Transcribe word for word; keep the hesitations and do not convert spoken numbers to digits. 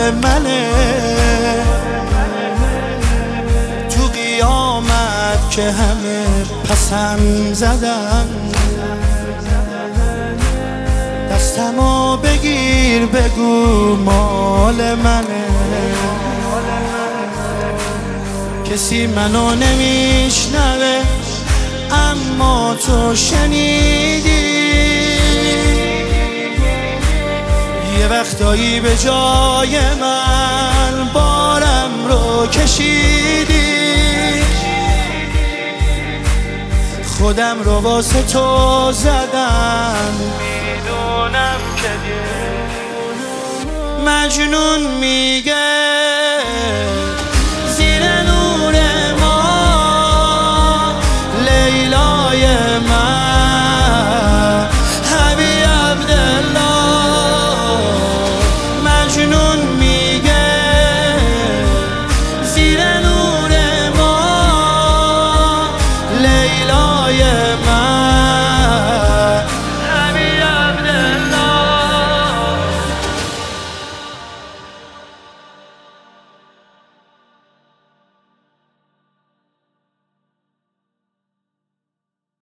منه. تو قیامت که همه پسم زدن، دستمو بگیر بگو مال منه. کسی منو نمیشنوه اما تو شنیدی، یه وقتایی به جای من بارم رو کشیدی. خودم رو واسه تو زدم، میدونم که مجنون میگه